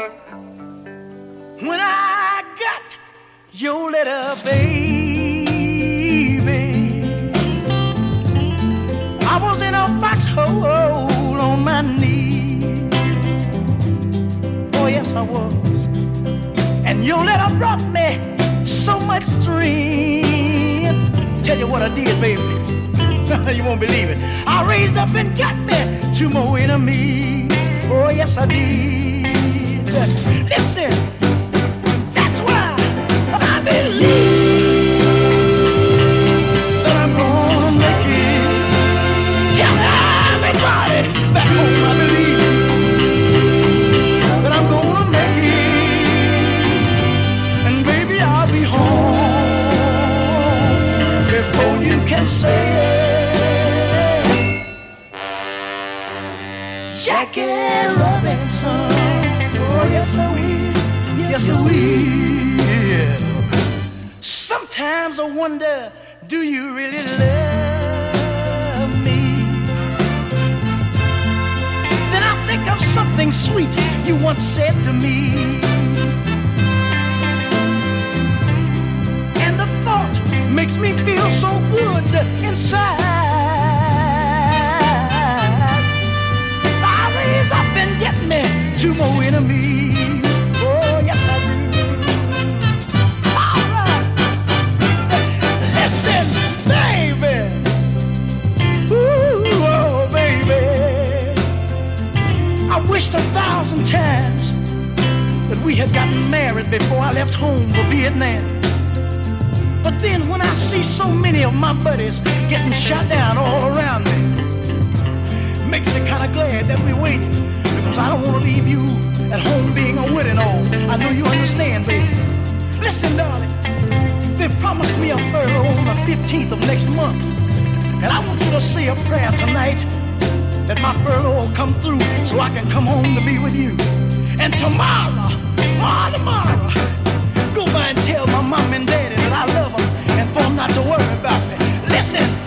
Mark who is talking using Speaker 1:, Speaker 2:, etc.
Speaker 1: When I got your letter, baby, I was in a foxhole on my knees. Oh, yes, I was. And your letter brought me so much dream. Tell you what I did, baby. You won't believe it. I raised up and got me 2 more enemies. Oh, yes, I did. Listen, that's why I believe that I'm gonna make it. Tell everybody back home I believe that I'm gonna make it. And baby, I'll be home before you can say it. Jackie Robinson, oh yes I will, yes I will. Sometimes I wonder, do you really love me? Then I think of something sweet you once said to me, and the thought makes me feel so good inside. Up and get me 2 more enemies. Oh, yes, I do. All right. Listen, baby. Ooh, oh, baby. I wished 1,000 times that we had gotten married before I left home for Vietnam. But then when I see so many of my buddies getting shot down all around me, makes me kind of glad that we waited, because I don't want to leave you at home being a widow and all. I know you understand, baby. Listen, darling, they promised me a furlough on the 15th of next month, and I want you to say a prayer tonight that my furlough will come through so I can come home to be with you. And tomorrow, go by and tell my mom and daddy that I love them and for them not to worry about me. Listen.